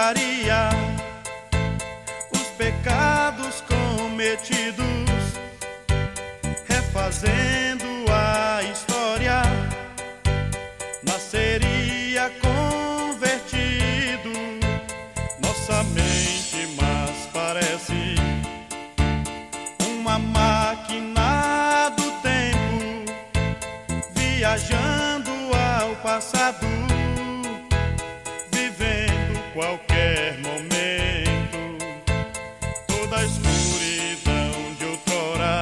brilharia os pecados cometidos, refazendo a história, nasceria convertido nossa mente, mas parece uma máquina do tempo, viajando ao passado, vivendo qualquer momento. Toda a escuridão de outrora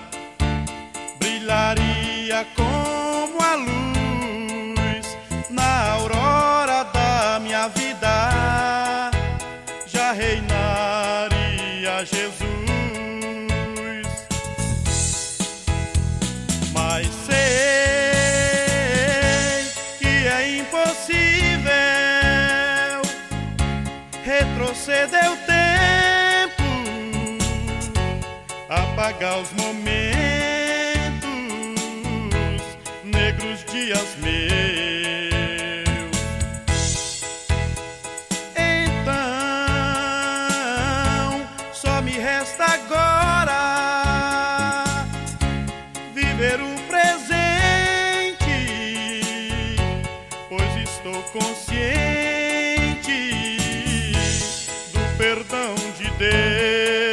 brilharia como a luz na aurora da minha vida. Já reinaria Jesus. Mas sei que é impossível retroceder o tempo, apagar os momentos, negros dias meus. Então só me resta agora viver o presente, pois estou consciente do perdão de Deus.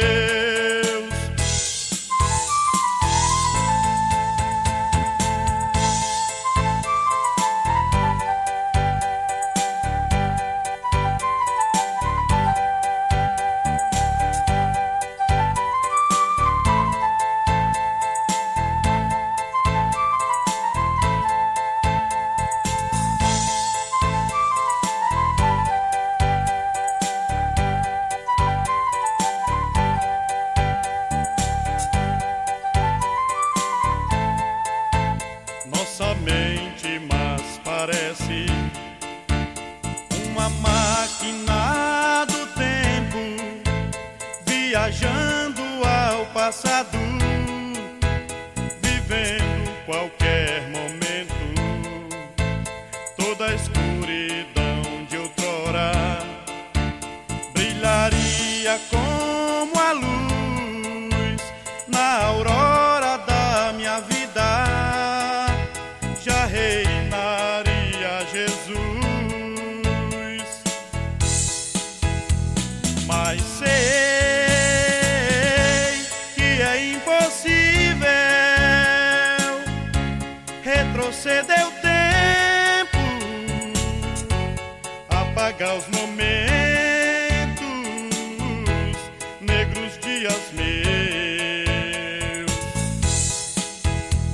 Nossa mente, mas parece uma máquina do tempo, viajando ao passado, vivendo qualquer momento. Toda a escuridão de outrora brilharia como a luz na aurora da minha vida. Já reinaria Jesus. Mas sei que é impossível retroceder o tempo, apagar os momentos, negros dias meus.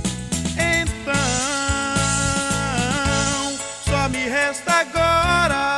Me resta agora